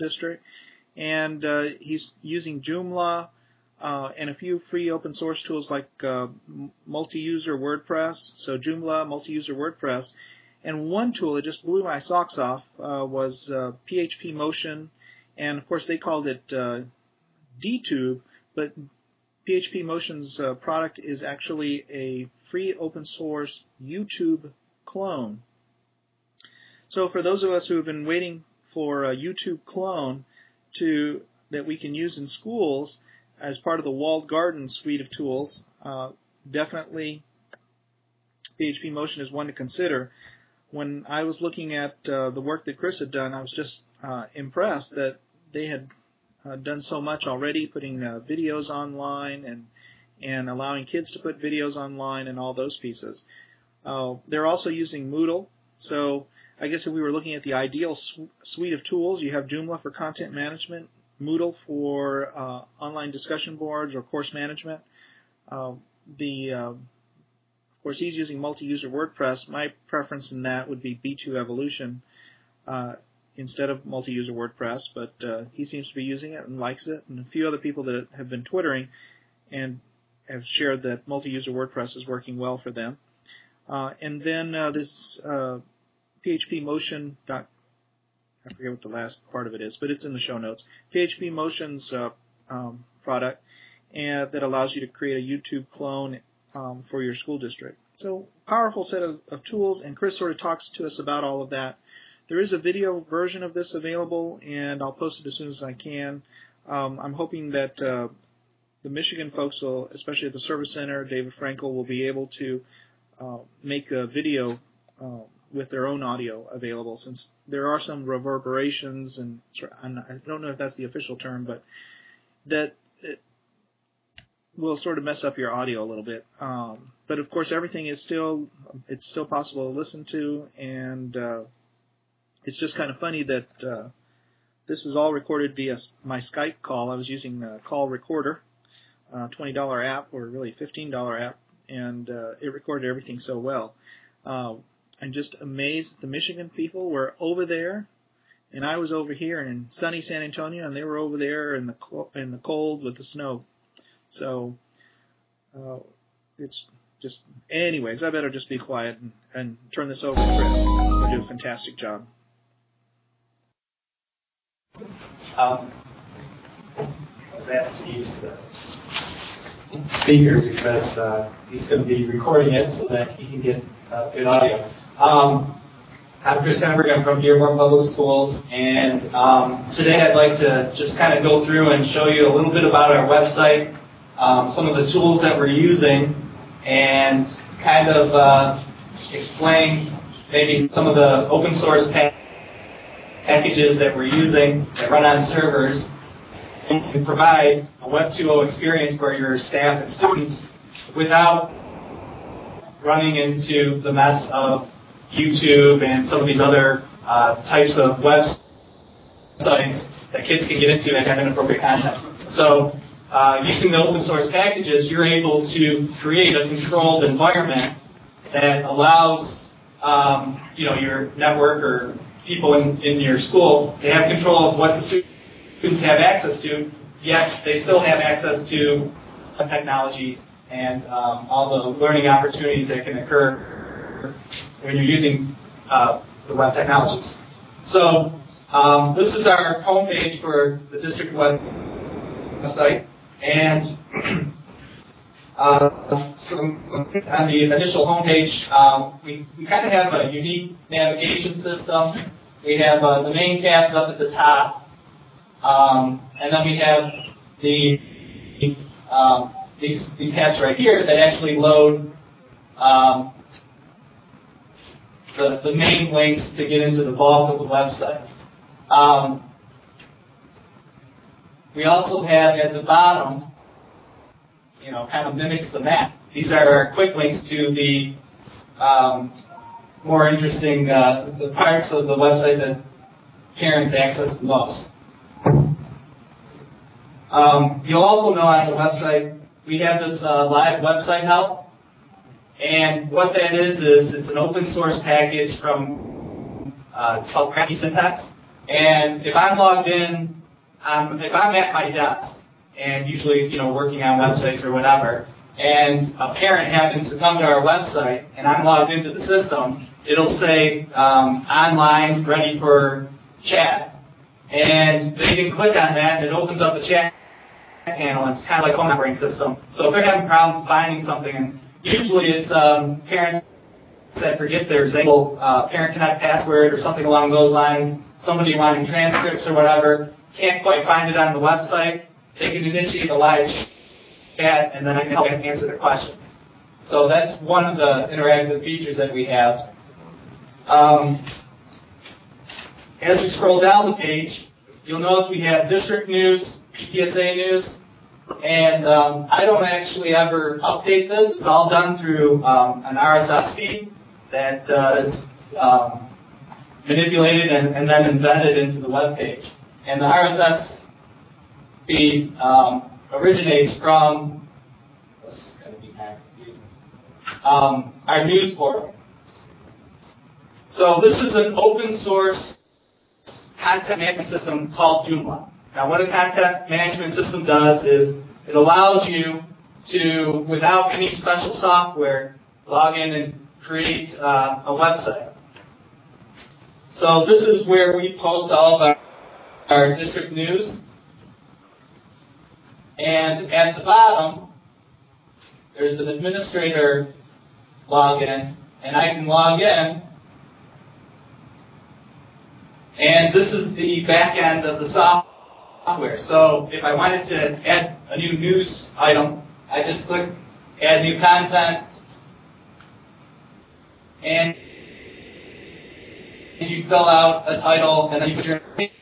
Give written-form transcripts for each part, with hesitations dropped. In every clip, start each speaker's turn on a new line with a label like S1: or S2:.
S1: district, and he's using Joomla and a few free open source tools like multi-user WordPress. So Joomla, multi-user WordPress. And one tool that just blew my socks off was PHP Motion, and of course they called it DTube, but PHP Motion's product is actually a free open source YouTube clone. So for those of us who have been waiting for a YouTube clone that we can use in schools as part of the walled garden suite of tools, definitely PHP Motion is one to consider. When I was looking at the work that Chris had done, I was just impressed that they had done so much already, putting videos online and allowing kids to put videos online and all those pieces. They're also using Moodle. So I guess if we were looking at the ideal suite of tools, you have Joomla for content management, Moodle for online discussion boards or course management. Of course, he's using multi-user WordPress. My preference in that would be B2 Evolution instead of multi-user WordPress, but he seems to be using it and likes it, and a few other people that have been twittering and have shared that multi-user WordPress is working well for them. And then this PHP Motion. I forget what the last part of it is, but it's in the show notes. PHP Motion's product that allows you to create a YouTube clone for your school district. So powerful set of tools, and Chris sort of talks to us about all of that. There is a video version of this available, and I'll post it as soon as I can. I'm hoping that the Michigan folks will, especially at the Service Center, David Frankel, will be able to make a video with their own audio available, since there are some reverberations, and I don't know if that's the official term, but that will sort of mess up your audio a little bit. But of course, everything is still possible to listen to, and it's just kind of funny that this is all recorded via my Skype call. I was using a call recorder, $20 app, or really $15 app, and it recorded everything so well. I'm just amazed that the Michigan people were over there, and I was over here in sunny San Antonio, and they were over there in the cold with the snow. So it's just, anyways, I better just be quiet and turn this over to Chris. He's going to do a fantastic job.
S2: I was asked to use the speaker because he's going to be recording it so that he can get good audio. I'm Chris Henberg. I'm from Dearborn Public Schools, and today I'd like to just kind of go through and show you a little bit about our website, some of the tools that we're using, and kind of explain maybe some of the open source packages that we're using that run on servers and provide a Web 2.0 experience for your staff and students without running into the mess of YouTube and some of these other types of websites that kids can get into and have inappropriate content. So using the open source packages, you're able to create a controlled environment that allows your network or people in your school to have control of what the students have access to, yet they still have access to technologies and all the learning opportunities that can occur when you're using the web technologies. So this is our homepage for the district website, and on the initial homepage, we kind of have a unique navigation system. We have the main tabs up at the top, and then we have these tabs right here that actually load the main links to get into the bulk of the website. We also have at the bottom, kind of mimics the map. These are our quick links to the more interesting the parts of the website that parents access the most. You'll also know on the website we have this live website help, and what that is it's an open source package from it's called Crappy Syntax, And if I'm logged in, if I'm at my desk, and usually, working on websites or whatever, and a parent happens to come to our website, and I'm logged into the system, it'll say, online, ready for chat. And they can click on that, and it opens up the chat panel, and it's kind of like a phone operating system. So if they're having problems finding something, and usually it's parents that forget their Zangle Parent Connect password or something along those lines, somebody wanting transcripts or whatever, can't quite find it on the website, they can initiate a live chat, and then I can help answer their questions. So that's one of the interactive features that we have. As we scroll down the page, you'll notice we have district news, PTSA news, and I don't actually ever update this. It's all done through an RSS feed that is manipulated and then embedded into the web page. And the RSS feed originates from our news portal. So this is an open source content management system called Joomla. Now what a content management system does is it allows you to, without any special software, log in and create a website. So this is where we post all of our district news. And at the bottom, there's an administrator login, and I can log in. And this is the back end of the software. So if I wanted to add a new news item, I just click Add New Content, and you fill out a title, and then you put your page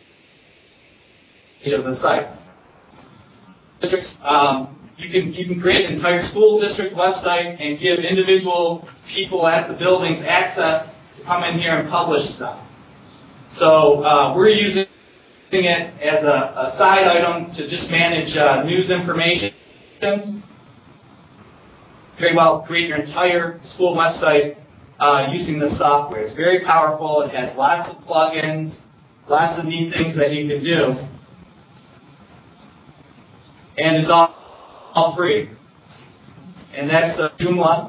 S2: of the site. Districts, you can create an entire school district website and give individual people at the buildings access to come in here and publish stuff. So we're using it as a side item to just manage news information. Very well create your entire school website using this software. It's very powerful. It has lots of plugins, lots of neat things that you can do. And it's all free. And that's Joomla.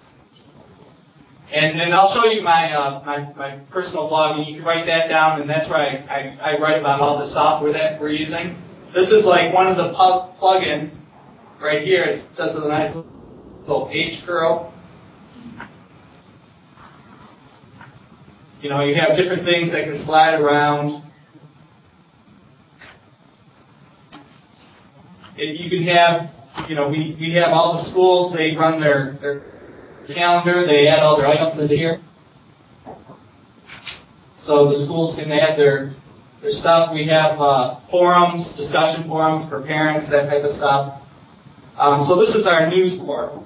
S2: And then I'll show you my personal blog, and you can write that down, and that's where I write about all the software that we're using. This is like one of the plugins right here. It does a nice little page curl. You have different things that can slide around. You can have, we have all the schools, they run their calendar, they add all their items into here. So the schools can add their stuff. We have forums, discussion forums for parents, that type of stuff. So this is our news portal.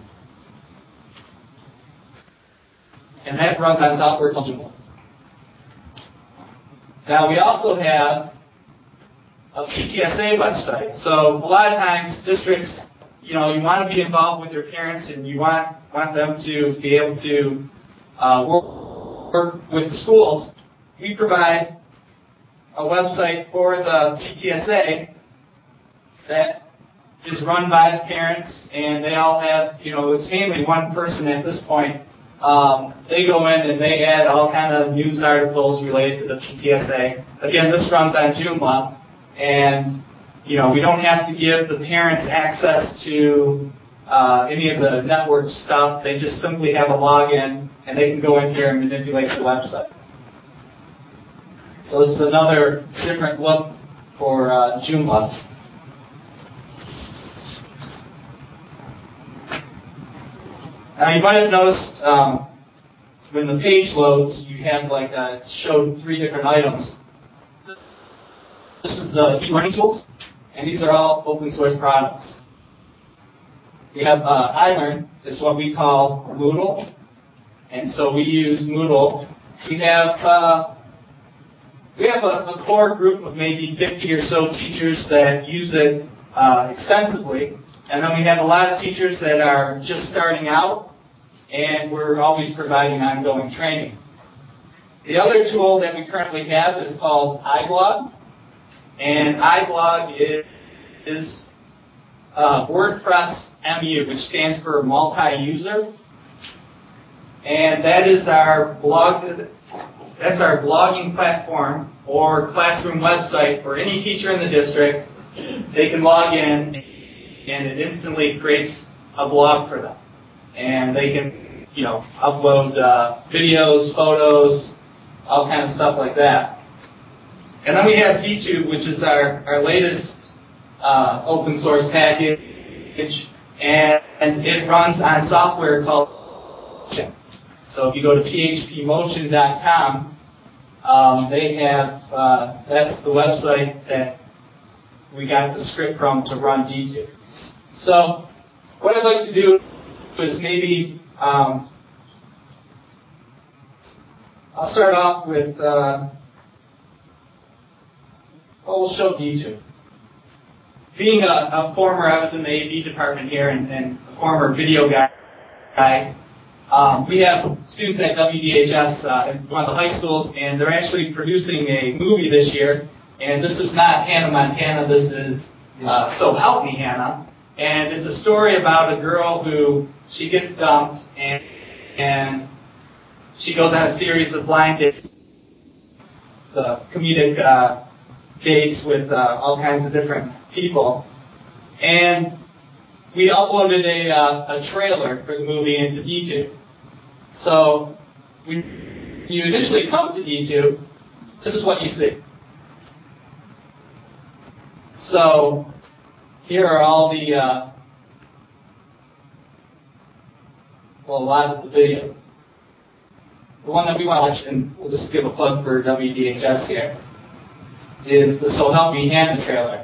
S2: And that runs on software called Joomla. Now we also have a PTSA website. So a lot of times districts, you want to be involved with your parents, and you want them to be able to work with the schools. We provide a website for the PTSA that is run by the parents, and they all have, it's mainly one person at this point. They go in and they add all kind of news articles related to the PTSA. Again, this runs on Joomla, and we don't have to give the parents access to any of the network stuff. They just simply have a login, and they can go in here and manipulate the website. So this is another different look for Joomla. Now you might have noticed when the page loads, you have it showed 3 different items. This is the e-learning tools, and these are all open source products. We have iLearn, is what we call Moodle, and so we use Moodle. We have a core group of maybe 50 or so teachers that use it extensively, and then we have a lot of teachers that are just starting out, and we're always providing ongoing training. The other tool that we currently have is called iBlog. And iBlog is WordPress MU, which stands for multi-user. And that is our that's our blogging platform or classroom website for any teacher in the district. They can log in and it instantly creates a blog for them. And they can, upload videos, photos, all kinds of stuff like that. And then we have DTube, which is our latest open source package, and it runs on software called Motion. So if you go to phpmotion.com, they have that's the website that we got the script from to run DTube. So what I'd like to do is maybe I'll start off with we'll show DTube. Being a former, I was in the AV department here and a former video guy, we have students at WDHS in one of the high schools, and they're actually producing a movie this year. And this is not Hannah Montana, this is So Help Me Hannah. And it's a story about a girl who, she gets dumped, and she goes on a series of blind dates, the comedic dates with all kinds of different people. And we uploaded a trailer for the movie into DTube. So when you initially come to DTube, this is what you see. So here are all the, a lot of the videos. The one that we want to watch, and we'll just give a plug for WDHS here, is the So Help Me Hannah trailer.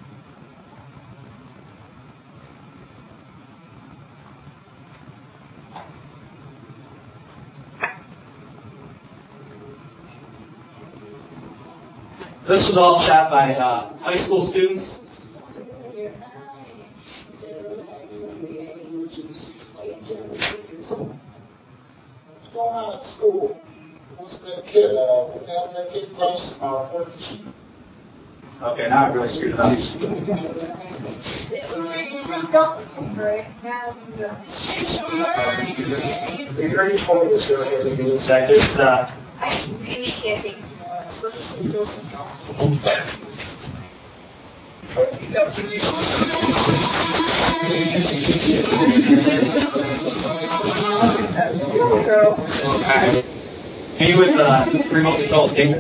S2: This was all shot by high school students.
S3: What's going on at school? What's that kid? How's that kid's name? 14.
S2: Okay, now I really screwed it up.
S3: You already told me this really isn't being said.
S2: Just, me with remote control stick.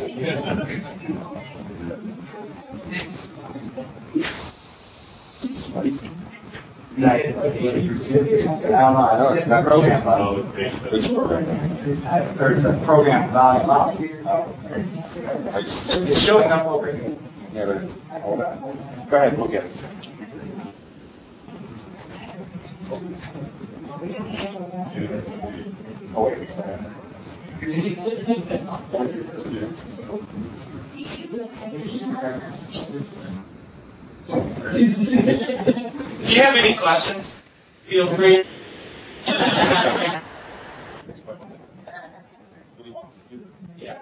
S2: Nice. I don't know. It's not program volume. It's program volume. It's showing up over here.
S3: Yeah, but it's, hold on. Go ahead, we'll get it. Oh, wait, it's not.
S2: If you have any questions, feel free. Yeah.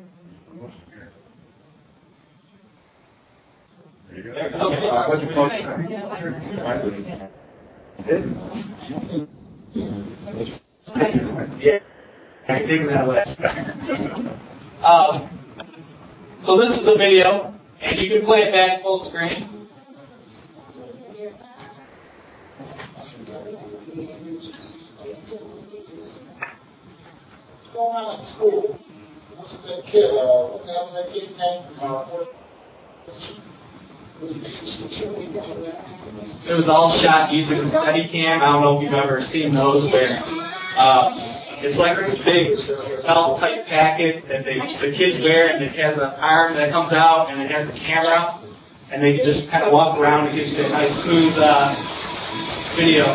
S3: What's your post?
S2: Yeah. I'm taking that away. So this is the video, and you can play it back full screen.
S3: What's going on at school? What's that kid? How's that kid's name?
S2: It was all shot using a Steadicam. I don't know if you've ever seen those where it's like this big felt type packet that the kids wear, and it has an arm that comes out, and it has a camera, and they can just kind of walk around and gives you a nice smooth video.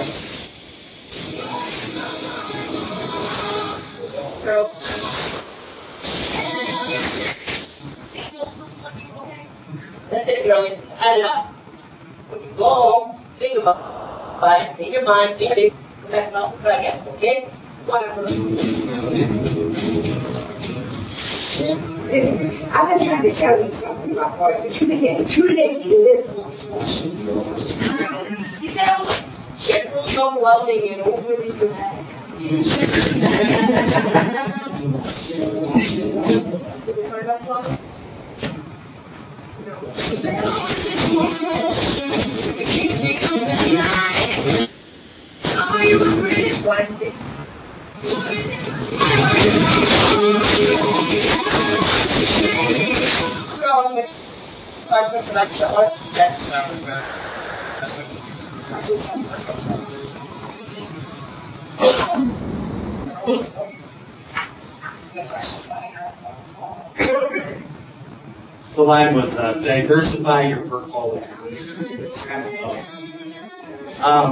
S4: Really, add it up. Go home, think about it, in your mind, think it, back up, okay? Whatever.
S5: I've been trying to tell you something, my boy, but you been getting too late to listen.
S4: You sound generally overwhelming and overly dramatic.
S5: Oh, you were really wonderful.
S2: The line was diversify your portfolio. It's kind of fun.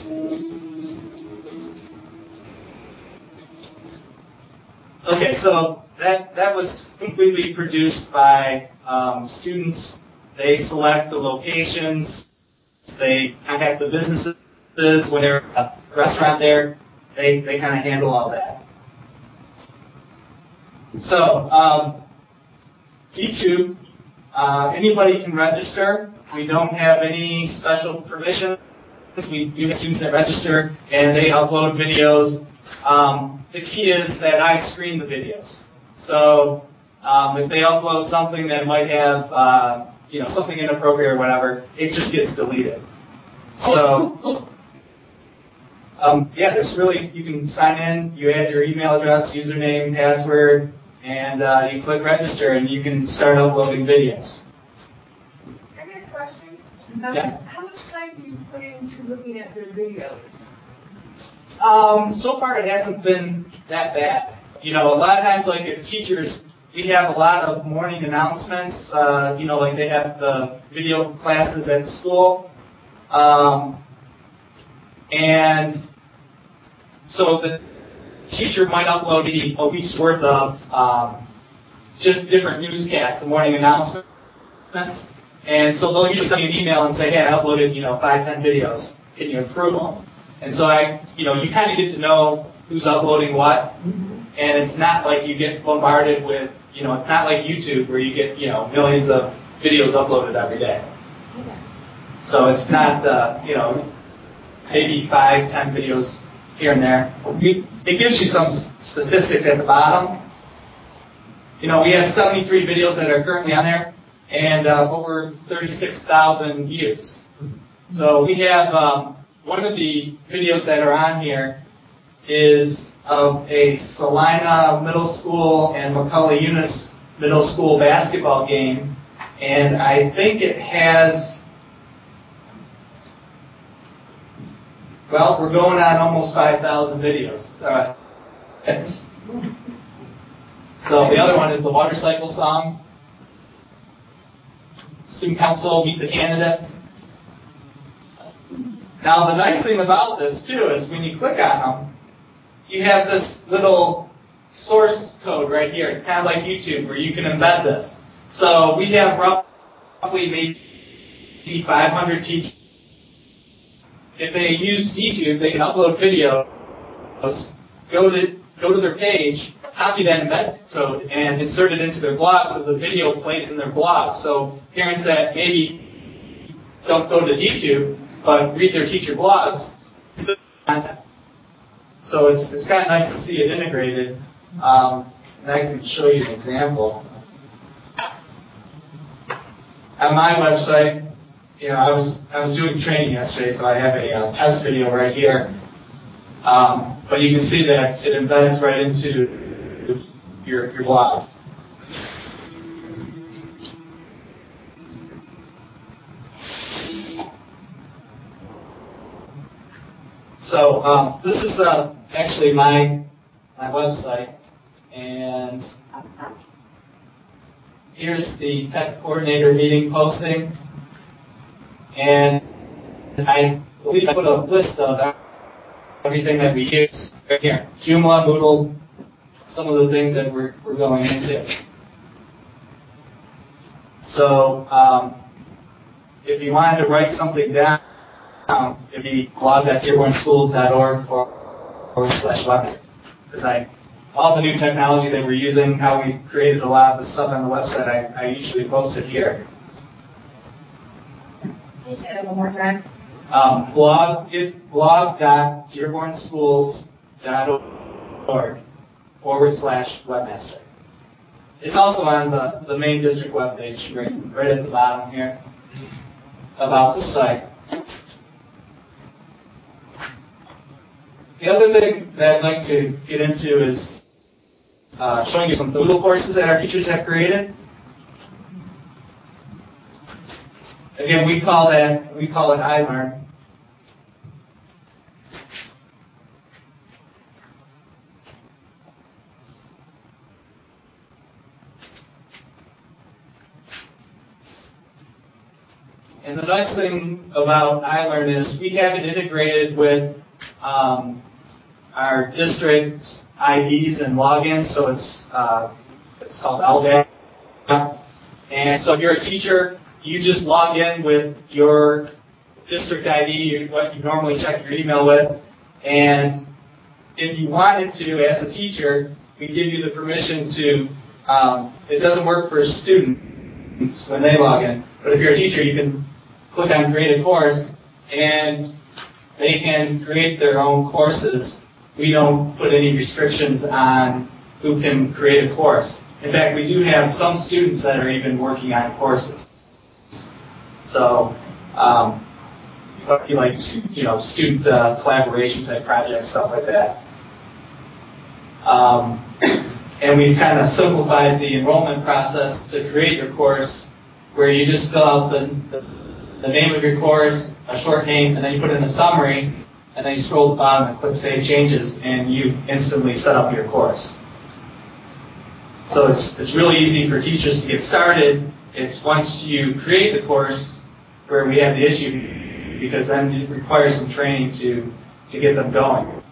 S2: Okay, so that was completely produced by students. They select the locations, they contact the businesses when they're a restaurant there, they kind of handle all that. So, YouTube, anybody can register. We don't have any special permissions. We get students that register and they upload videos. The key is that I screen the videos. So if they upload something that might have something inappropriate or whatever, it just gets deleted. So there's really, you can sign in, you add your email address, username, password, and you click register and you can start uploading videos.
S6: I got a question.
S2: Yeah.
S6: How much time do you put into looking at their videos?
S2: So far it hasn't been that bad. A lot of times, like if teachers, we have a lot of morning announcements, like they have the video classes at school. And so the teacher might upload maybe a week's worth of just different newscasts, the morning announcements. And so they'll usually send me an email and say, hey, I uploaded, 5-10 videos. Can you approve them? And so you kind of get to know who's uploading what. And it's not like you get bombarded with, it's not like YouTube where you get, millions of videos uploaded every day. So it's not, maybe 5-10 videos here and there. It gives you some statistics at the bottom. We have 73 videos that are currently on there and over 36,000 views. So we have one of the videos that are on here is of a Salina Middle School and McCullough Eunice Middle School basketball game, and I think it has, we're going on almost 5,000 videos. So the other one is the water cycle song. Student council, meet the candidates. Now the nice thing about this too is when you click on them, you have this little source code right here. It's kind of like YouTube where you can embed this. So we have roughly maybe 500 teachers. If they use YouTube, they can upload videos, go to their page, copy that embed code, and insert it into their blog so the video plays in their blog. So parents that maybe don't go to YouTube but read their teacher blogs, so it's kind of nice to see it integrated. And I can show you an example. On my website, I was doing training yesterday, so I have a test video right here. But you can see that it embeds right into your blog. So this is actually my website, and here's the tech coordinator meeting posting, and I believe I put a list of everything that we use right here. Joomla, Moodle, some of the things that we're going into. So if you wanted to write something down, it'd be blog.dearbornschools.org/website, because I all the new technology that we're using, how we created a lot of the stuff on the website, I usually post it here.
S6: Can you say that one more time?
S2: blog.dearbornschools.org/webmaster. It's also on the main district webpage, right at the bottom here, about the site. The other thing that I'd like to get into is showing you some Moodle courses that our teachers have created. Again, we call it iLearn. And the nice thing about iLearn is we have it integrated with our district IDs and logins, so it's called LDAP. And so if you're a teacher, you just log in with your district ID, what you normally check your email with, and if you wanted to, as a teacher, we give you the permission to, it doesn't work for students when they log in, but if you're a teacher, you can click on Create a Course, and they can create their own courses. We don't put any restrictions on who can create a course. In fact, we do have some students that are even working on courses. So, like, student collaboration type projects, stuff like that. And we've kind of simplified the enrollment process to create your course, where you just fill out the name of your course, a short name, and then you put in a summary, and then you scroll to the bottom and click Save Changes, and you instantly set up your course. So it's really easy for teachers to get started. It's once you create the course where we have the issue, because then it requires some training to get them going.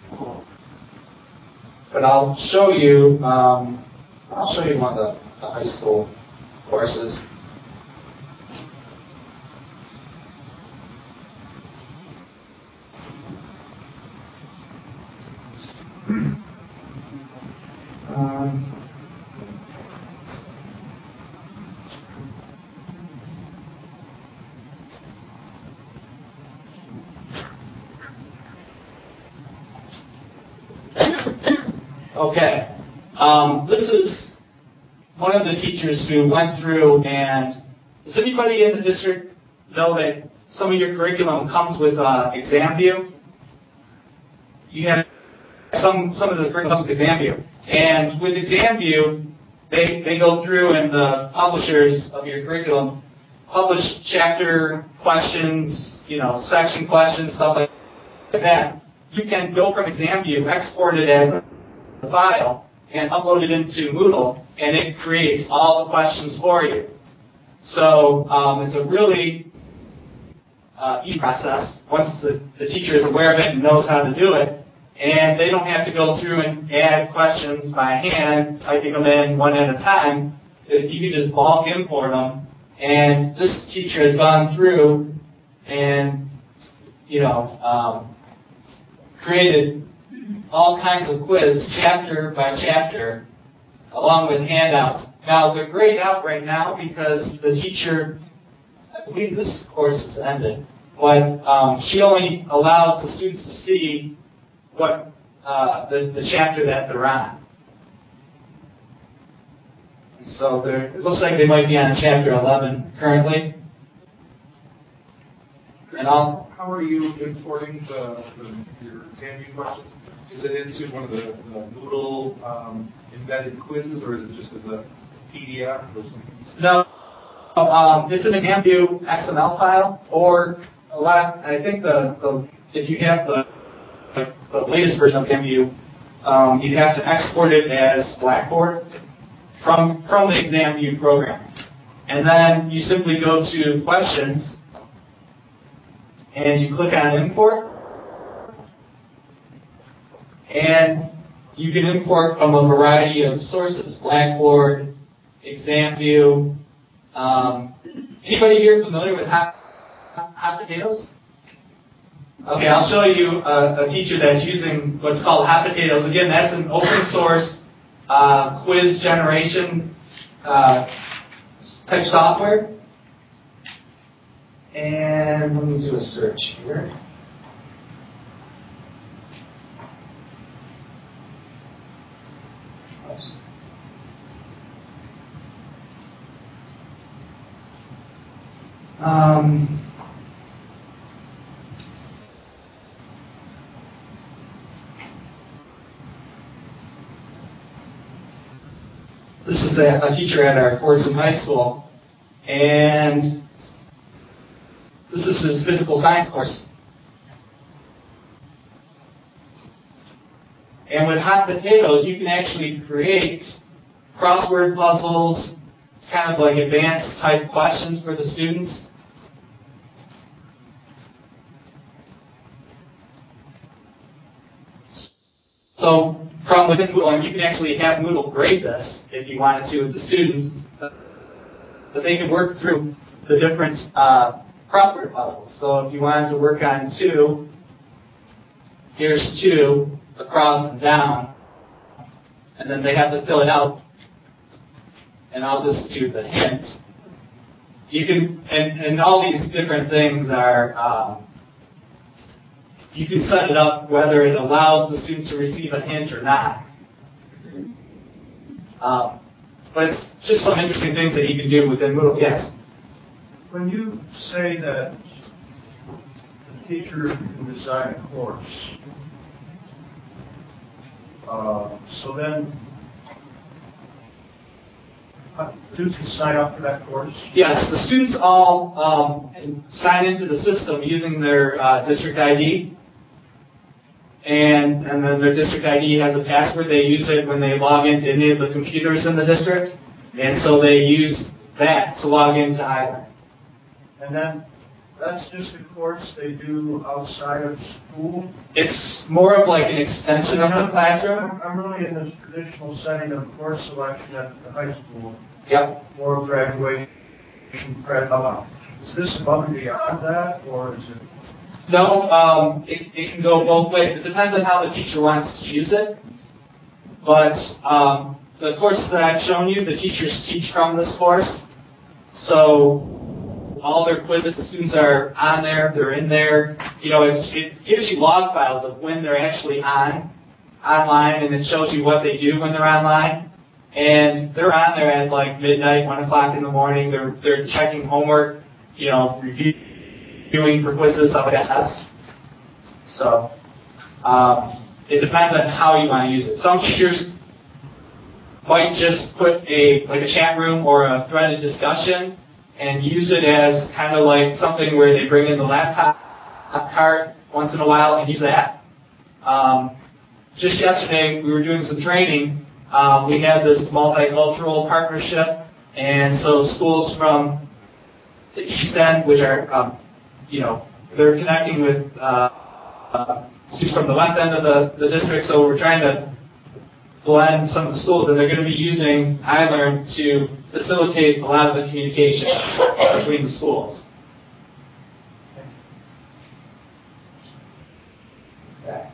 S2: But I'll show you one of the high school courses. Okay. This is one of the teachers who went through, and does anybody in the district know that some of your curriculum comes with ExamView? You have some of the curriculum comes with ExamView. And with ExamView, they go through, and the publishers of your curriculum publish chapter questions, section questions, stuff like that. You can go from ExamView, export it as a file, and upload it into Moodle, and it creates all the questions for you. So it's a really easy process once the teacher is aware of it and knows how to do it, and they don't have to go through and add questions by hand, typing them in one at a time. You can just bulk import them, and this teacher has gone through and created all kinds of quiz, chapter by chapter, along with handouts. Now, they're grayed out right now because the teacher, I believe this course has ended, but she only allows the students to see what the chapter that they're on. And so it looks like they might be on chapter 11 currently. And
S7: how are you importing your ExamView questions? Is it into one of the Moodle embedded quizzes, or is it just as a PDF or something?
S2: No, it's an ExamView XML file, or I think if you have the latest version of ExamView, you have to export it as Blackboard from the ExamView program. And then you simply go to Questions, and you click on Import. And you can import from a variety of sources: Blackboard, ExamView. Anybody here familiar with hot potatoes? Okay, I'll show you a teacher that's using what's called Hot Potatoes. Again, that's an open source quiz generation type software. And let me do a search here. Oops. This is a teacher at our Fordson High School, and this is his physical science course. And with hot potatoes, you can actually create crossword puzzles, kind of like advanced type questions for the students. So from within Moodle, and you can actually have Moodle grade this if you wanted to with the students, but they can work through the different crossword puzzles. So if you wanted to work on 2, here's 2 across and down, and then they have to fill it out. And I'll just do the hint. You can, and all these different things are, you can set it up whether it allows the student to receive a hint or not. But it's just some interesting things that you can do within Moodle. Yes?
S8: When you say that the teacher can design a course, so then students can sign up for that course?
S2: Yes, the students all sign into the system using their district ID. And then their district ID has a password. They use it when they log into any of the computers in the district. And so they use that to log into either.
S8: And then that's just a course they do outside of school?
S2: It's more of like an extension of the classroom.
S8: I'm really in this traditional setting of course selection at the high school.
S2: Yep.
S8: Or graduation prep. Is this above and beyond that, or is it?
S2: No, it can go both ways. It depends on how the teacher wants to use it. But the courses that I've shown you, the teachers teach from this course. So all their quizzes, the students are on there, they're in there. You know, it gives you log files of when they're actually online, and it shows you what they do when they're online. And they're on there at like midnight, 1 o'clock in the morning. They're checking homework, you know, reviewing for quizzes, stuff like that. So it depends on how you want to use it. Some teachers might just put a chat room or a threaded discussion and use it as kind of like something where they bring in the laptop cart once in a while and use that. Just yesterday, we were doing some training. We had this multicultural partnership, and so schools from the East End, which are, they're connecting with students from the West End of the district, so we're trying to blend some of the schools, and they're going to be using iLearn to facilitate a lot of the communication between the schools. Okay.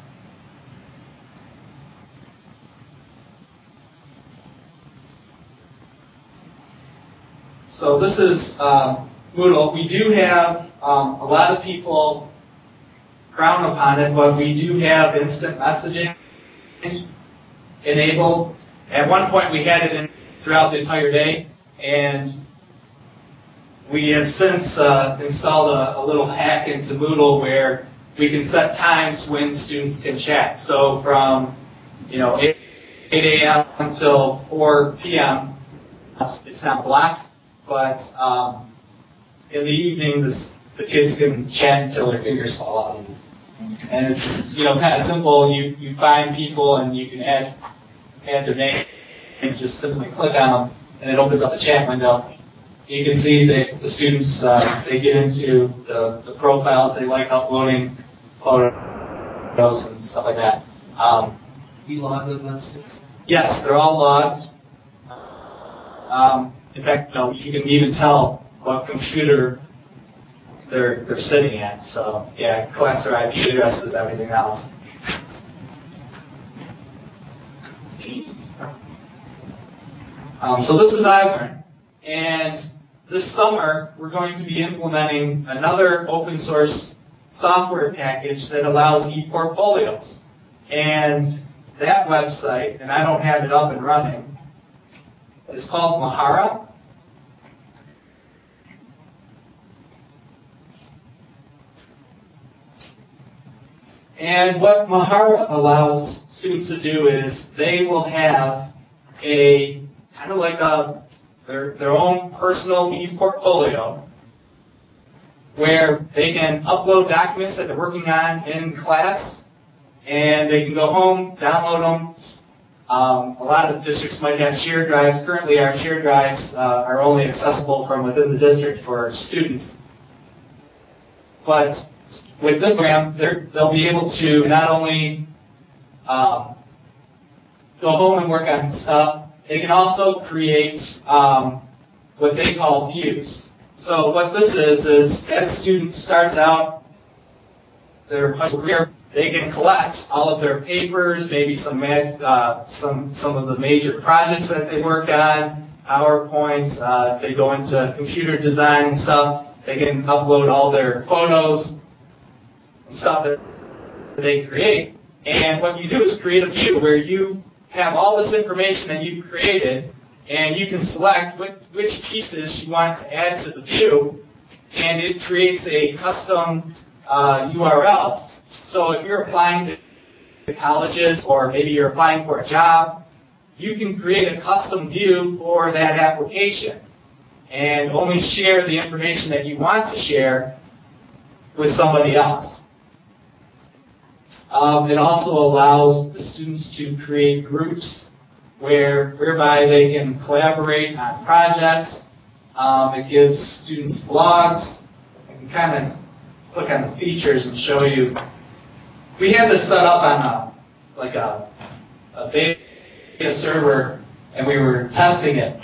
S2: So this is Moodle. We do have a lot of people frown upon it, but we do have instant messaging enabled. At one point we had it in throughout the entire day, and we have since installed a little hack into Moodle where we can set times when students can chat. So from 8 a.m. until 4 p.m. it's not blocked, but in the evening the kids can chat until their fingers fall out. And it's kind of simple. You find people and you can add their name and just simply click on them, and it opens up a chat window. You can see that the students they get into the profiles. They like uploading photos and stuff like that. You log those? Yes, they're all logged. In fact, you can even tell what computer they're sitting at. So yeah, collects their IP addresses, everything else. So this is iLearn. And this summer, we're going to be implementing another open source software package that allows e-portfolios. And that website, and I don't have it up and running, is called Mahara. And what Mahara allows students to do is they will have a kind of like their own personal e-portfolio where they can upload documents that they're working on in class, and they can go home, download them. A lot of districts might have shared drives. Currently, our shared drives are only accessible from within the district for students. But with this program, they'll be able to not only go home and work on stuff, they can also create what they call views. So what this is as a student starts out their career, they can collect all of their papers, maybe some of the major projects that they worked on, PowerPoints. If they go into computer design and stuff, they can upload all their photos and stuff that they create. And what you do is create a view where you have all this information that you've created, and you can select which pieces you want to add to the view, and it creates a custom URL. So if you're applying to colleges, or maybe you're applying for a job, you can create a custom view for that application and only share the information that you want to share with somebody else. It also allows the students to create groups whereby they can collaborate on projects. It gives students blogs. I can kind of click on the features and show you. We had this set up on a beta server, and we were testing it.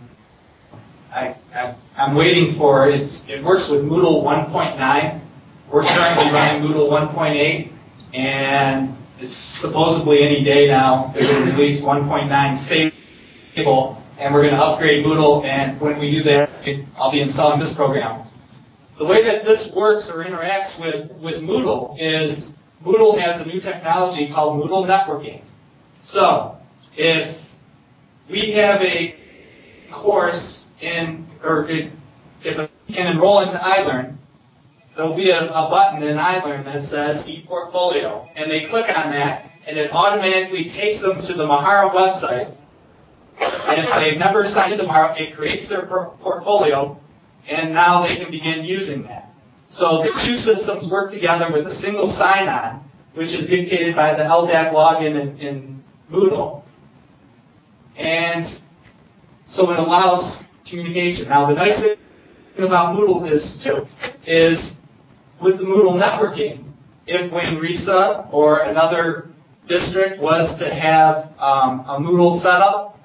S2: I'm waiting for it. It works with Moodle 1.9. We're currently running Moodle 1.8. And it's supposedly any day now they're going to release 1.9 stable, and we're going to upgrade Moodle, and when we do that, I'll be installing this program. The way that this works or interacts with Moodle is Moodle has a new technology called Moodle networking. So if we have a course if a can enroll into iLearn, there'll be a button in iLearn that says ePortfolio, and they click on that, and it automatically takes them to the Mahara website. And if they've never signed into Mahara, it creates their portfolio, and now they can begin using that. So the two systems work together with a single sign-on, which is dictated by the LDAP login in Moodle. And so it allows communication. Now the nice thing about Moodle is with the Moodle networking, if when RISA or another district was to have a Moodle setup,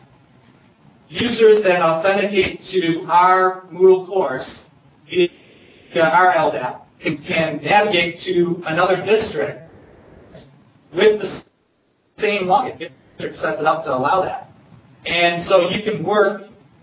S2: users that authenticate to our Moodle course via our LDAP can navigate to another district with the same login. The district sets it up to allow that. And so you can work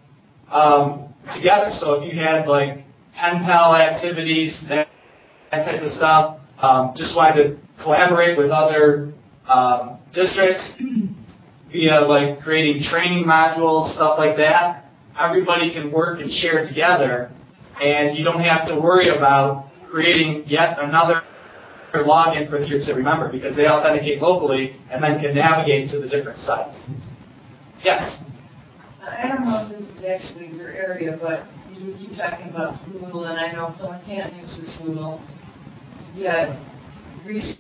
S2: together. So if you had like pen pal activities, that type of stuff, just wanted to collaborate with other districts via like creating training modules, stuff like that, everybody can work and share together, and you don't have to worry about creating yet another login for the users to remember, because they authenticate locally and then can navigate to the different sites. Yes?
S6: I don't know if this is actually your area, but you keep talking about Moodle, and I know someone can't use this Moodle, yet reset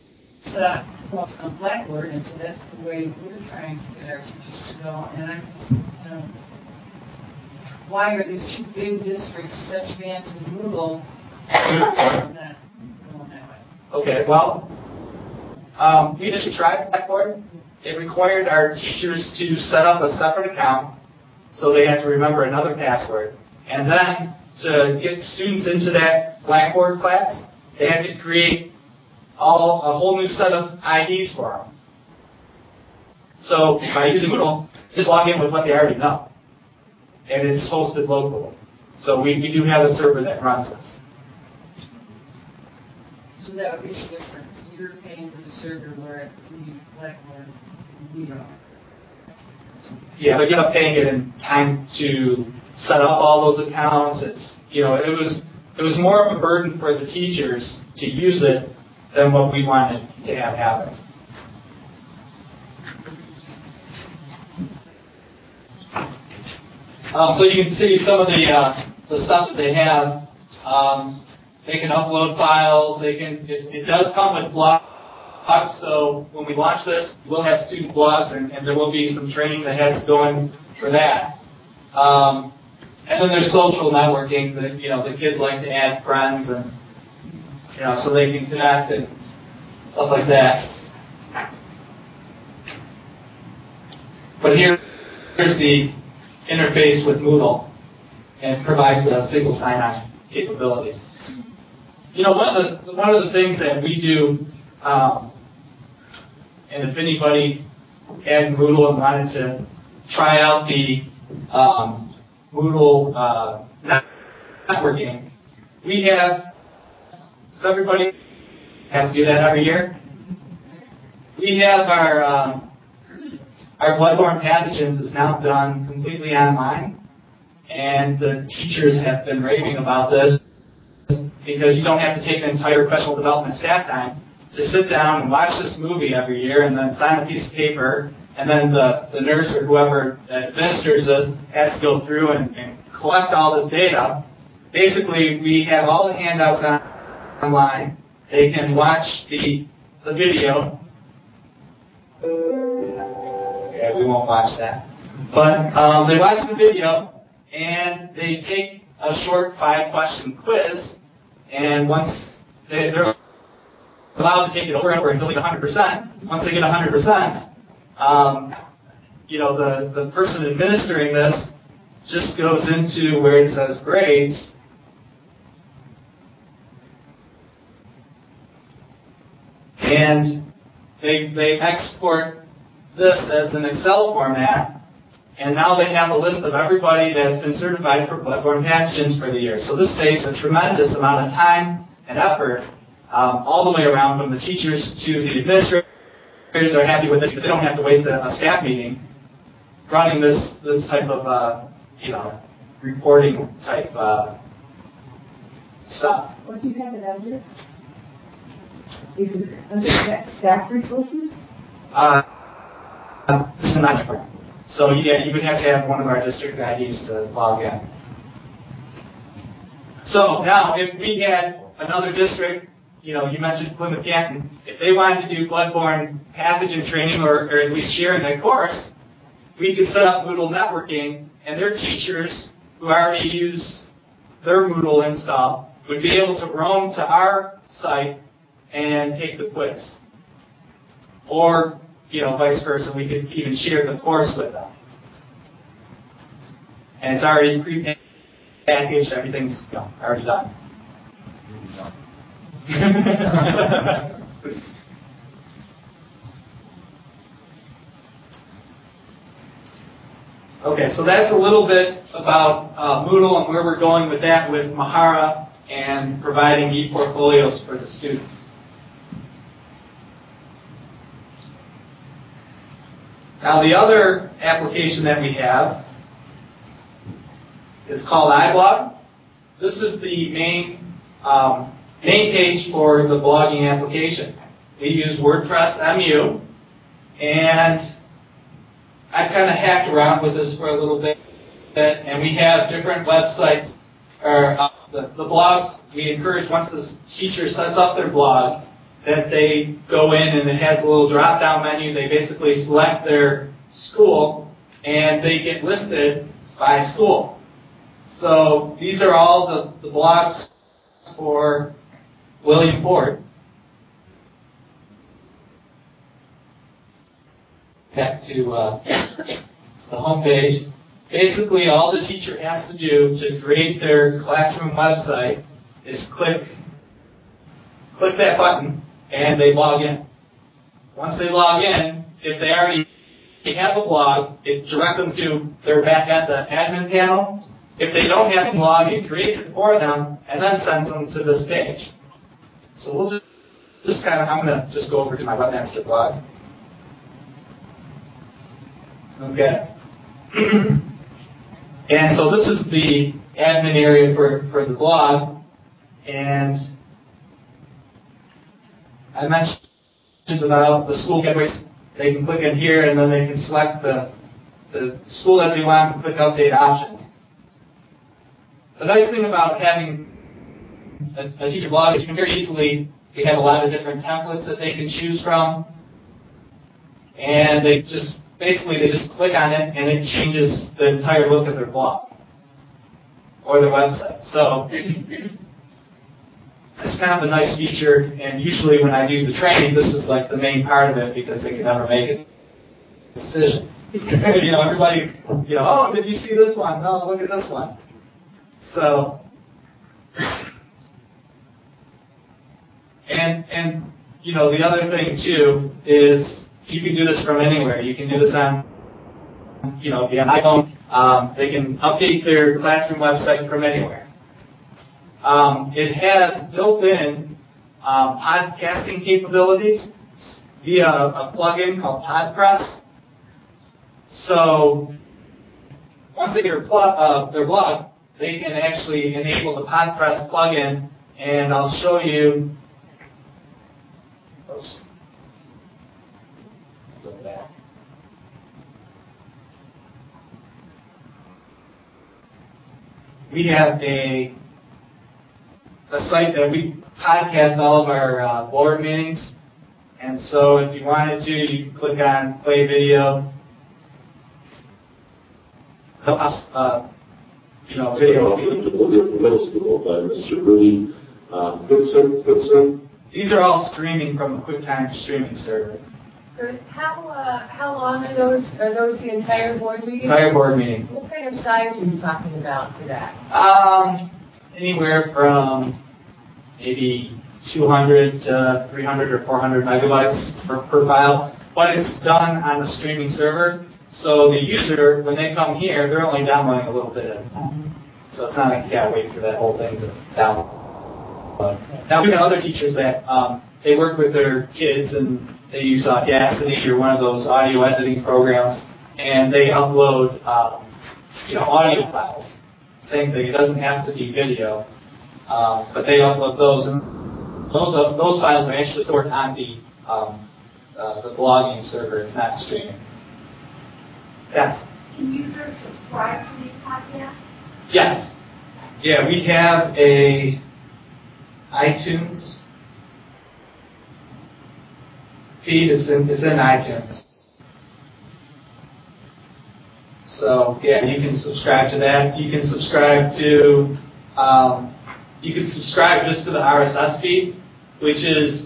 S6: on Blackboard, and so that's the way we're trying to get our teachers to go. And I'm just, why are these two big districts such fans of Moodle not going that way?
S2: Okay, well, we just tried Blackboard. It required our teachers to set up a separate account, so they had to remember another password. And then to get students into that Blackboard class, they had to create a whole new set of IDs for them. So by using Moodle, just log in with what they already know. and it's hosted locally. So we do have a server that runs this.
S6: So that would be the difference. You're paying for the server where the Blackboard, we don't.
S2: Yeah, but you're not paying it in time to set up all those accounts. It's, you know, it was more of a burden for the teachers to use it than what we wanted to have happen. So you can see some of the stuff that they have. They can upload files. It does come with blogs. So when we launch this, we'll have student blogs, and there will be some training that has to go in for that. And then there's social networking that, you know, the kids like to add friends, and, you know, so they can connect and stuff like that. But here's the interface with Moodle, and it provides a single sign-on capability. You know, one of the things that we do, and if anybody had Moodle and wanted to try out the Moodle networking, we have. Does everybody have to do that every year? We have our bloodborne pathogens is now done completely online, and the teachers have been raving about this because you don't have to take an entire professional development staff time to sit down and watch this movie every year and then sign a piece of paper, and then the nurse or whoever administers this has to go through and collect all this data. Basically, we have all the handouts online. They can watch the video. Yeah, we won't watch that. But they watch the video, and they take a short 5-question quiz, and once they're allowed to take it over and over until they get 100%. Once they get 100%, you know, the person administering this just goes into where it says grades, and they export this as an Excel format, and now they have a list of everybody that's been certified for bloodborne pathogens for the year. So this saves a tremendous amount of time and effort all the way around, from the teachers to the administrators are happy with this because they don't have to waste a staff meeting running this type of you know, reporting type stuff.
S5: What do you have it under? Is it under staff resources?
S2: This is not different. So yeah, you would have to have one of our district IDs to log in. So now, if we had another district, you know, you mentioned Plymouth Canton, if they wanted to do bloodborne pathogen training or at least share in that course, we could set up Moodle networking, and their teachers who already use their Moodle install would be able to roam to our site and take the quiz. Or, you know, vice versa, we could even share the course with them. And it's already pre-packaged, everything's, you know, already done. Okay, so that's a little bit about Moodle and where we're going with that with Mahara and providing e-portfolios for the students. Now the other application that we have is called iBlog. This is the main page for the blogging application. We use WordPress MU, and I've kind of hacked around with this for a little bit, and we have different websites, or the blogs. We encourage, once the teacher sets up their blog, that they go in and it has a little drop-down menu. They basically select their school, and they get listed by school. So these are all the blogs for William Ford. Back to the home page. Basically, all the teacher has to do to create their classroom website is click that button, and they log in. Once they log in, if they already have a blog, it directs them to their back at the admin panel. If they don't have a blog, it creates it for them and then sends them to this page. So we'll just kind of, I'm going to just go over to my Webmaster blog. Okay. And so this is the admin area for the blog. And I mentioned about the school gateways. They can click in here and then they can select the school that they want and click update options. The nice thing about having a teacher blog is you can very easily, they have a lot of different templates that they can choose from. And they just click on it and it changes the entire look of their blog or their website. So it's kind of a nice feature, and usually when I do the training, this is like the main part of it because they can never make a decision. Everybody, oh, did you see this one? No, look at this one. So, and the other thing too is you can do this from anywhere. You can do this on, if you have an iPhone, they can update their classroom website from anywhere. It has built-in podcasting capabilities via a plugin called PodPress. So once they get their blog, they can actually enable the PodPress plugin, and I'll show you. Oops. Go back. We have a site that we podcast all of our board meetings, and so if you wanted to, you can click on play video. Video.
S9: Middle school by Mr. Rudy Goodson.
S2: These are all streaming from the QuickTime streaming server.
S6: How long are those? Are those the entire board meeting?
S2: Entire board meeting.
S6: What kind of size are you talking about for that?
S2: Anywhere from maybe 200 to 300 or 400 megabytes per file. But it's done on the streaming server. So the user, when they come here, they're only downloading a little bit at a time. So it's not like you gotta wait for that whole thing to download. Now we have other teachers that they work with their kids and they use Audacity or one of those audio editing programs, and they upload audio files. Same thing. It doesn't have to be video, but they upload those, and those files are actually stored on the blogging server. It's not streaming. Yes.
S10: Can users subscribe to these podcasts?
S2: Yes. Yeah, we have a iTunes feed. It's in iTunes. So yeah, you can subscribe to that. You can subscribe to just to the RSS feed, which is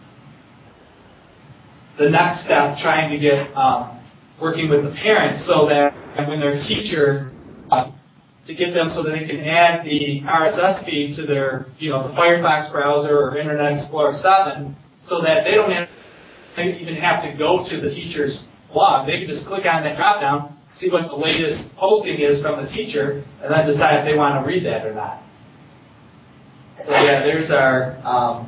S2: the next step, trying to get working with the parents so that when their teacher, to get them so that they can add the RSS feed to their, the Firefox browser or Internet Explorer 7, so that they don't even have to go to the teacher's blog. They can just click on that drop down, see what the latest posting is from the teacher, and then decide if they want to read that or not. So yeah, there's our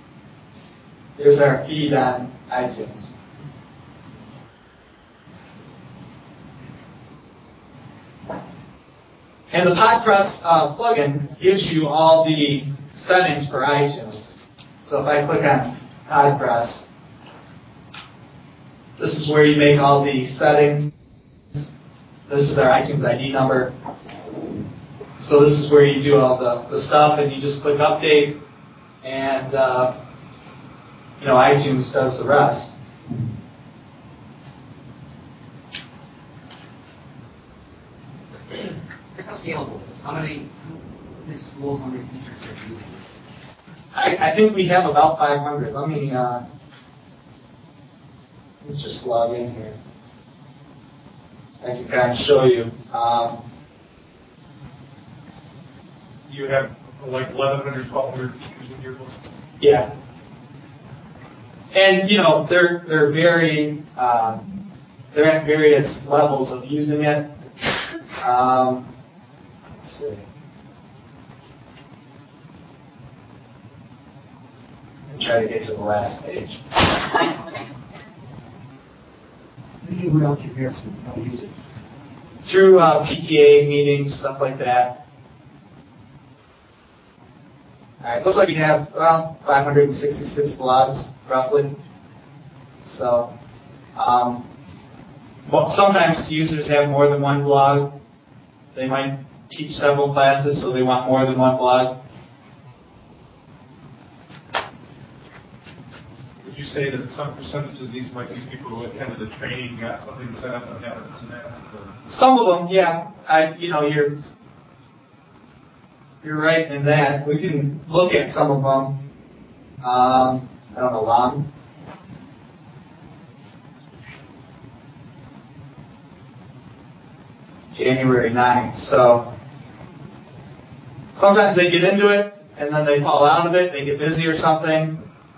S2: feed on iTunes. And the PodPress plugin gives you all the settings for iTunes. So if I click on PodPress, this is where you make all the settings. This is our iTunes ID number. So this is where you do all the stuff, and you just click update, and iTunes does the rest.
S11: How scalable is this? How many schools, how many teachers are using this?
S2: I think we have about 500. Let me just log in here. I can kind of show you.
S7: You have like 1,100, 1,200 teachers in your book?
S2: Yeah. And, they're very, they're at various levels of using it. Let's see. Try to get to the last page.
S11: Who else your parents don't use it?
S2: Through PTA meetings, stuff like that. All right, looks like we have 566 blogs, roughly. So, sometimes users have more than one blog. They might teach several classes, so they want more than one blog.
S7: Would you say that some percentage of these might be people who attended the training, got something set up, and haven't done that?
S2: Some of them, yeah. You're right in that. We can look at some of them. I don't know, long. January 9th. So sometimes they get into it and then they fall out of it. They get busy or something.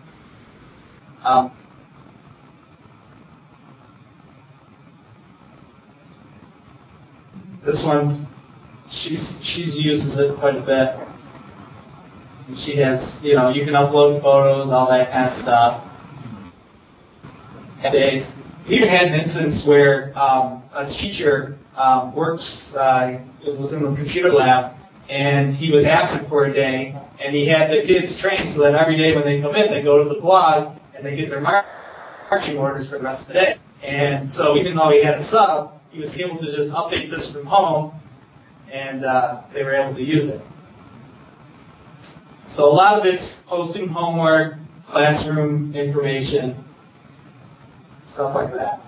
S2: This one, she uses it quite a bit. And she has, you can upload photos, all that kind of stuff. And we even had an instance where a teacher works, it was in the computer lab, and he was absent for a day, and he had the kids trained so that every day when they come in, they go to the blog, and they get their marching orders for the rest of the day. And so even though he had a sub, he was able to just update this from home, and they were able to use it. So a lot of it's posting homework, classroom information, stuff like that.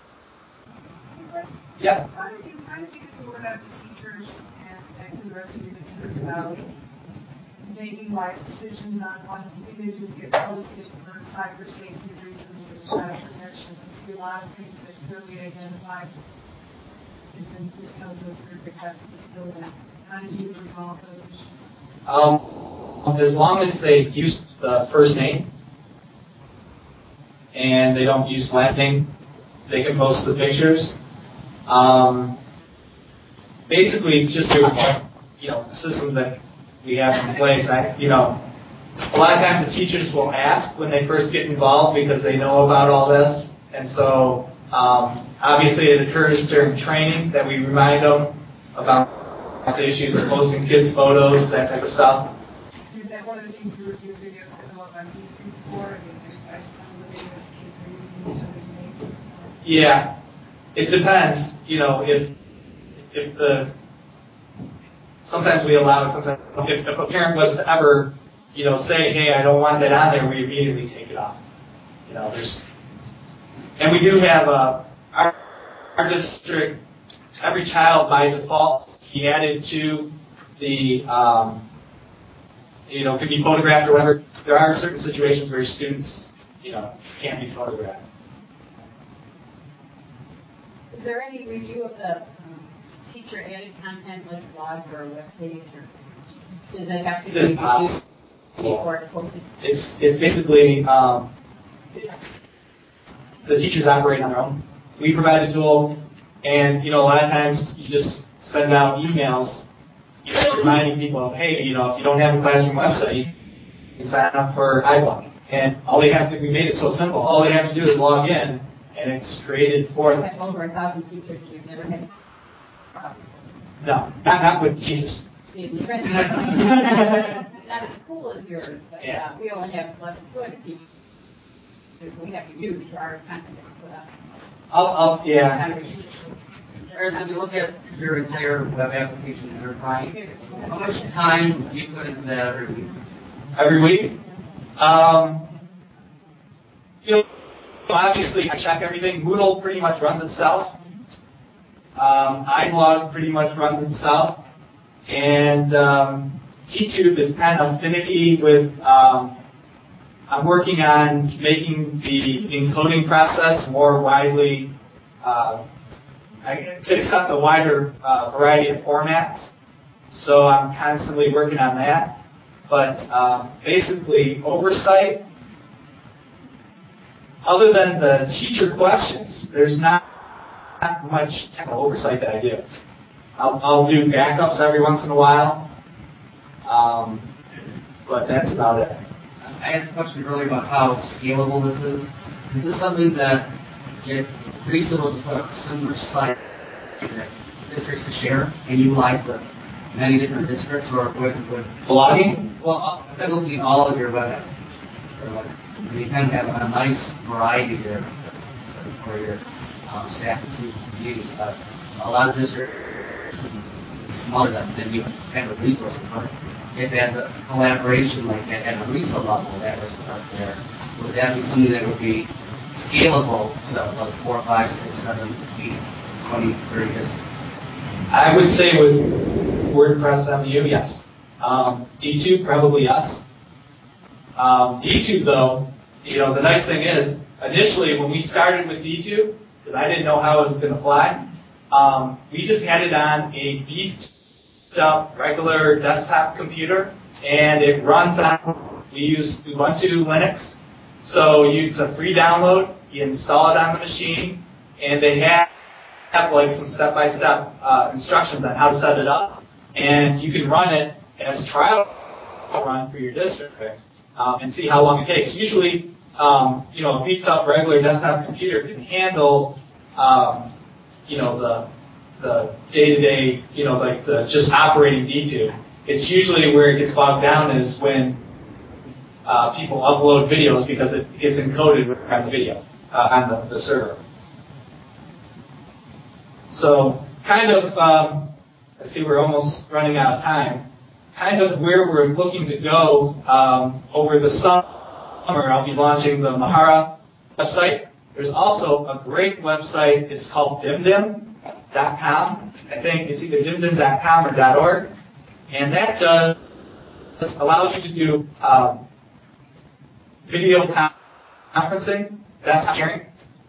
S2: Yes?
S10: How did you get the word out to teachers and to the rest of your district about making wise decisions on what images get posted for cyber safety reasons or child protection? There's a lot of things that clearly identify different disclosures for the test facility. How did you resolve those issues?
S2: As long as they use the first name and they don't use last name, they can post the pictures. Basically, just through systems that we have in place. A lot of times the teachers will ask when they first get involved because they know about all this, and so obviously it occurs during training that we remind them about the issues of posting kids' photos, that type of stuff.
S10: Is that one of the things you review videos that come up on YouTube for? And some of the videos kids are using each other's names?
S2: Yeah, it depends. Sometimes we allow it. Sometimes if a parent was to ever, say, hey, I don't want that on there, we immediately take it off. And we do have our district. Every child by default be added to the, can be photographed or whatever. There are certain situations where students, can't be photographed.
S12: Is there any review of the teacher-added content like blogs or web pages, or does that have to be reviewed before it's posted?
S2: It's basically the teachers operate on their own. We provide a tool, and a lot of times you just send out emails, reminding people, hey, if you don't have a classroom website, you can sign up for iBlock. And we made it so simple. All they have to do is log in, and it's created for them.
S12: You have over 1,000 teachers, and you've never had.
S2: No, not with teachers.
S12: Not as cool as yours, but we only have less than 200 teachers. We have to use for our content that we put out.
S11: As we look at your entire web application enterprise, how much time do you put into that every week?
S2: Every week? Obviously I check everything. Moodle pretty much runs itself. iBlog pretty much runs itself. And TTube is kind of finicky with, I'm working on making the encoding process more widely, to accept a wider variety of formats. So I'm constantly working on that. But basically, oversight, other than the teacher questions, there's not much technical oversight that I do. I'll do backups every once in a while, but that's about it.
S11: I asked a question earlier about how scalable this is. Is this something that it's reasonable to put similar site that districts could share and utilize with many different districts, or with
S2: blogging?
S11: Well, I'm looking at all of your web. You kind of have a nice variety there for your staff and students to use. But a lot of districts are smaller than you have the resources for it. If as a collaboration like that at a regional level, that was up there, would that be something that would be scalable to like 4, 5, 6, 7, 8, 20, 30 years?
S2: I would say with WordPress MU, yes. D2, probably yes. D2, though, the nice thing is, initially when we started with D2, because I didn't know how it was going to fly, we just had it on a beefed up regular desktop computer, and it runs on, we use Ubuntu Linux, so it's a free download, you install it on the machine, and they have like some step-by-step instructions on how to set it up, and you can run it as a trial run for your district and see how long it takes. Usually, a beefed up regular desktop computer can handle, the day-to-day, like the just operating D2. It's usually where it gets bogged down is when people upload videos because it gets encoded on the video, on the server. So kind of, I see we're almost running out of time, kind of where we're looking to go over the summer, I'll be launching the Mahara website. There's also a great website, it's called DimDim.com. I think it's either dimdim.com or .org. And that allows you to do video conferencing, desktop sharing.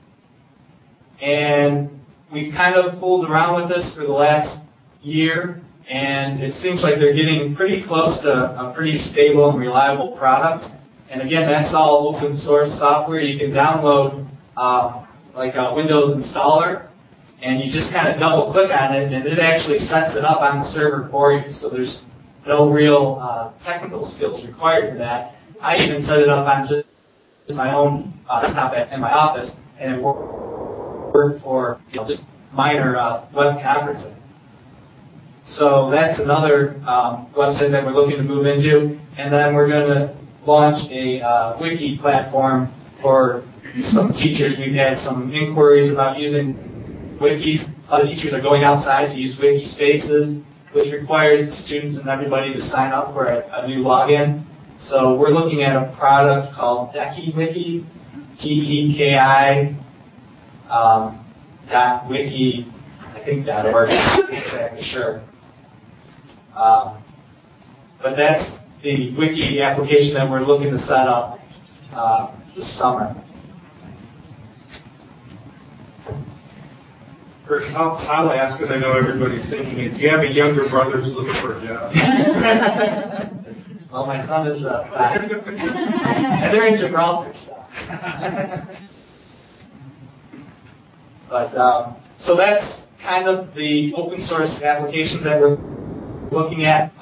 S2: And we've kind of fooled around with this for the last year, and it seems like they're getting pretty close to a pretty stable and reliable product. And again, that's all open source software. You can download like a Windows installer, and you just kind of double click on it, and it actually sets it up on the server for you. So there's no real technical skills required for that. I even set it up on just my own desktop in my office, and it worked for just minor web conferencing. So that's another website that we're looking to move into, and then we're going to launch a wiki platform for some teachers. We've had some inquiries about using wikis. A lot of teachers are going outside to use wiki spaces, which requires the students and everybody to sign up for a new login. So we're looking at a product called DekiWiki, DEKI, .wiki, I think .org, I'm not exactly sure. But that's the wiki application that we're looking to set up this summer.
S7: I'll ask because I know everybody's thinking it. Do you have a younger brother who's looking for a job?
S2: Well, my son is 5. And they're in Gibraltar, so. But, so that's kind of the open source applications that we're looking at.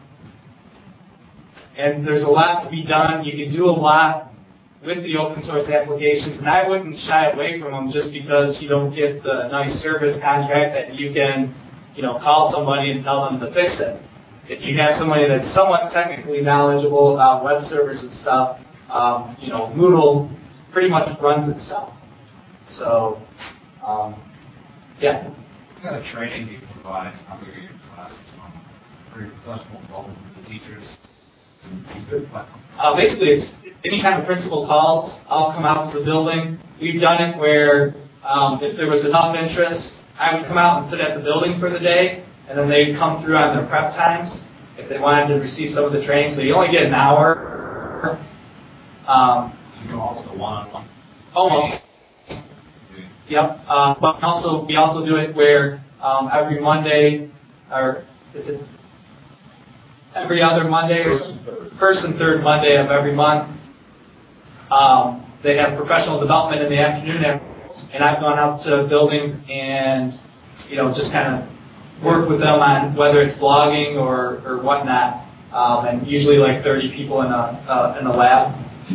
S2: And there's a lot to be done. You can do a lot with the open source applications, and I wouldn't shy away from them just because you don't get the nice service contract that you can, call somebody and tell them to fix it. If you have somebody that's somewhat technically knowledgeable about web servers and stuff, Moodle pretty much runs itself. So, yeah.
S13: What kind of training do you provide under your classes for your professional involvement with the teachers?
S2: Basically, it's any kind of principal calls, I'll come out to the building. We've done it where if there was enough interest, I would come out and sit at the building for the day, and then they'd come through on their prep times if they wanted to receive some of the training. So you only get an hour.
S13: So you go almost a one-on-one?
S2: Almost. Yep. But we also do it where every Monday, or is it every other Monday, or first and third Monday of every month, they have professional development in the afternoon and I've gone out to buildings and, just kind of work with them on whether it's blogging or whatnot, and usually like 30 people in the lab.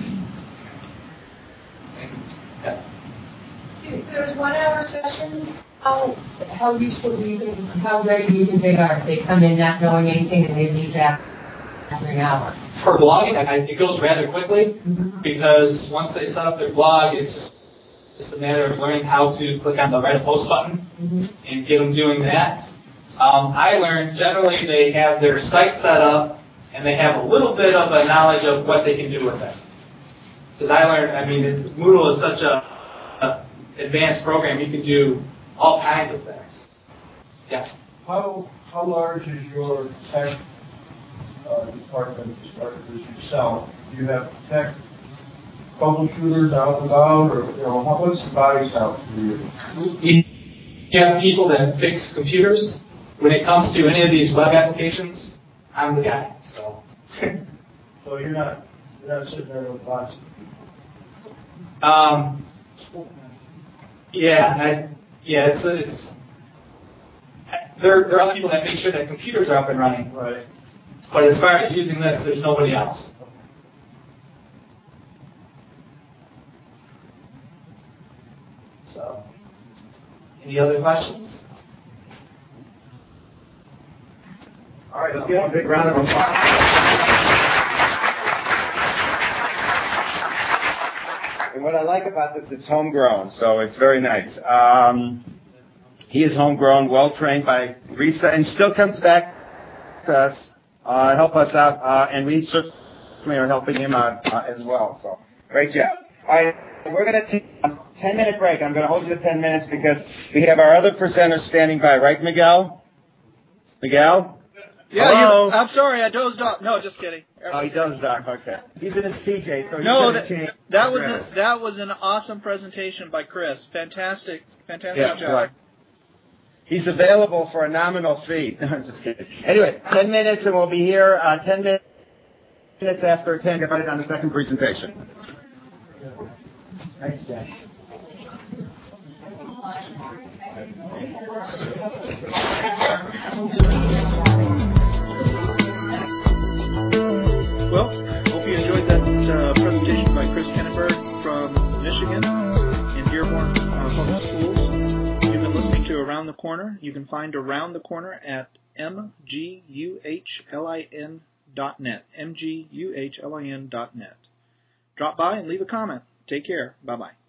S2: Yeah.
S5: If there's 1 hour sessions, how useful do you think, how ready do you think they are? If they come in not knowing anything and they leave after an hour?
S2: For blogging, it goes rather quickly because once they set up their blog, it's just a matter of learning how to click on the write a post button and get them doing that. I learned generally they have their site set up and they have a little bit of a knowledge of what they can do with it. Because I learned, Moodle is such a advanced program, you can do all kinds of things. Yes?
S8: How large is your tech department as far as yourself? Do you have tech troubleshooters out and about, or what's the body count for you?
S2: You have people that fix computers. When it comes to any of these web applications, I'm the guy. So
S8: you're not sitting there with boxes.
S2: It's there are other people that make sure that computers are up and running.
S8: Right.
S2: But as far as using this, there's nobody else. So, any other questions?
S14: All right, let's give a big round of applause. And what I like about this, it's homegrown, so it's very nice. He is homegrown, well-trained by Risa, and still comes back to us, help us out, and we certainly are helping him out as well. So, great job. All right, we're going to take a 10-minute break. I'm going to hold you to 10 minutes because we have our other presenters standing by, right, Miguel? Miguel?
S1: Yeah, I'm sorry, I dozed off. No, just kidding.
S14: Oh, he dozed off. Okay. He's in his PJ, so
S1: that was an awesome presentation by Chris. Fantastic job.
S14: Right. He's available for a nominal fee. No, I'm just kidding. Anyway, 10 minutes and we'll be here 10 minutes after 10 to start on the second presentation. Thanks, Jack.
S1: Well, hope you enjoyed that presentation by Chris Kennenberg from Michigan in Dearborn Public Schools. You've been listening to Around the Corner. You can find Around the Corner at mguhlin.net. mguhlin.net. Drop by and leave a comment. Take care. Bye-bye.